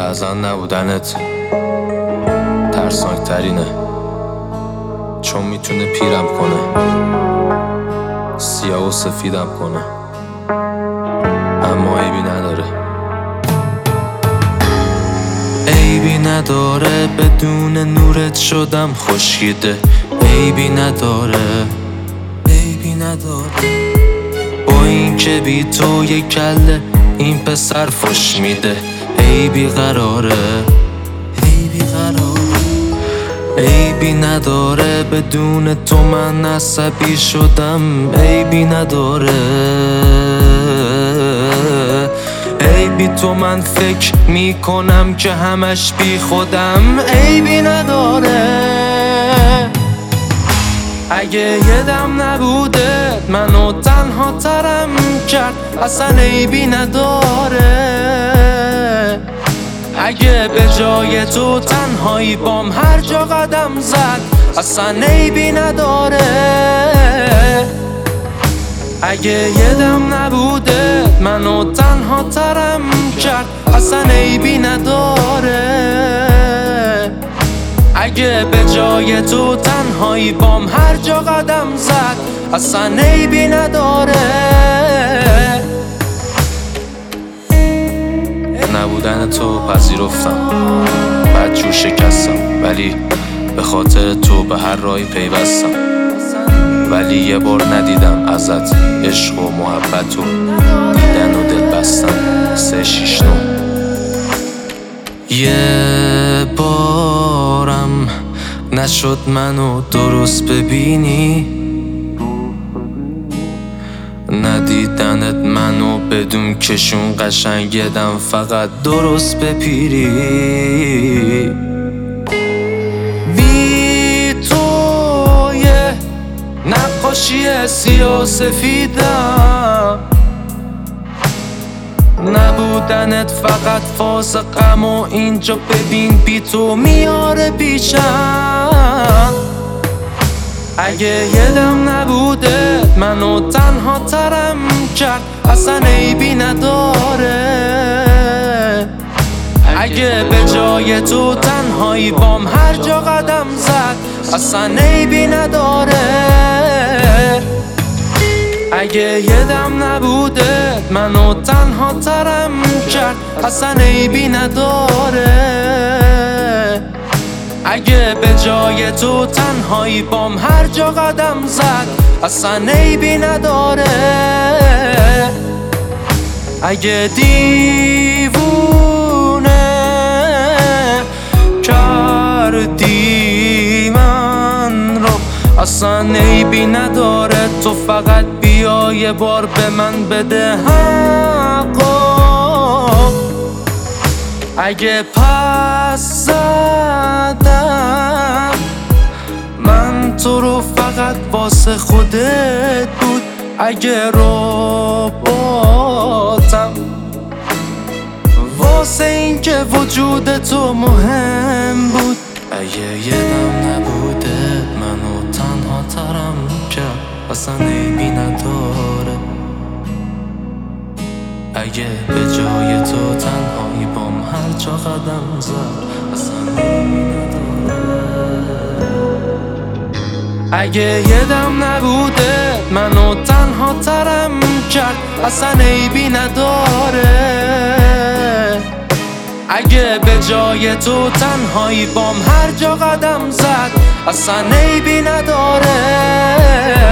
بعضا نبودنت ترسناک ترینه، چون میتونه پیرم کنه، سیاه و سفیدم کنه، اما عیبی نداره. عیبی نداره بدون نورت شدم خشکیده، عیبی نداره، عیبی نداره. با این که بی تو یک کله این پسر فش میده، عیبی قراره، عیبی قراره. عیبی نداره بدون تو من عصبی شدم، عیبی نداره. عیبی تو من فکر میکنم که همش بی خودم، عیبی نداره. اگه یه دم نبوده منو تنها ترم کرد، اصلا عیبی نداره. اگه به جای تو تنهایی بام هر جا قدم زد، اصلا عیبی نداره. اگه یه دم نبوده منو تنها ترم کرد، اصلا عیبی نداره. اگه به جای تو تنهایی بام هر جا قدم زد، اصلا عیبی نداره. نبودن تو پذیرفتم، بدجور شکستم، ولی به خاطر تو به هر راهی پیوستم. ولی یه بار ندیدم ازت عشق و محبت و دیدن و دل بستن 369. یه بارم نشد منو درست ببینی، ندیدنت منو بدون کشون قشنگیدم فقط درست بپیری. بی تو یه نقاشی سیاه سفیدم، نبودنت فقط فاز غم و اینجا ببین بی تو میاره پیشم. اگه یه دم نبوده منو تنها ترم کرد، اصلا عیبی نداره. اگه به جای تو تنهایی بام هر جا قدم زد، اصلا عیبی نداره. اگه یه دم نبوده منو تنها ترم کرد، اصلا عیبی نداره. اگه به جای تو تنهایی بام هر جا قدم زد، اصلا عیبی نداره. اگه دیوونه کردی من رو، اصلا عیبی نداره. تو فقط بیا یه بار به من بده حقو. اگه پس زدم من تو رو فقط واسه خودت بود، اگه رباتم واسه این که وجود تو مهم بود. اگه یه دم نبوده منو تنها ترم کرد، اصلا عیبی نداره. اگه به جای تو تنهایی بام هر جا قدم زد، اصلا عیبی نداره. اگه یه دم نبوده منو تنها ترم کرد، اصلا عیبی نداره. اگه به جای تو تنهایی بام هر جا قدم زد، اصلا عیبی نداره.